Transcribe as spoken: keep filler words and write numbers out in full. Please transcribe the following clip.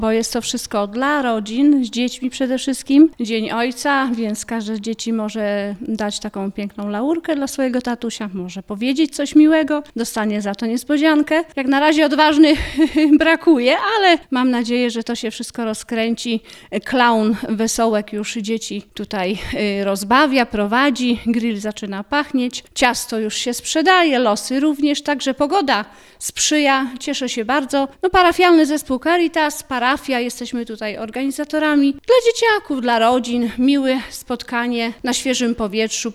bo jest to wszystko dla rodzin, z dziećmi przede wszystkim. Dzień Ojca, więc każde z dzieci może dać taką piękną laurkę dla swojego tatusia, może powiedzieć coś miłego, dostanie za to niespodziankę. Jak na razie odważnych brakuje, ale mam nadzieję, że to się wszystko rozkręci. Klaun Wesołek już dzieci tutaj rozbawia, prowadzi, grill zaczyna pachnieć, ciasto już się sprzedaje, losy również, także pogoda sprzyja, cieszę się bardzo. No parafialny zespół Caritas, parafia, jesteśmy tutaj organizatorami dla dzieciaków, dla rodzin, miłe spotkanie na świeżym powietrzu,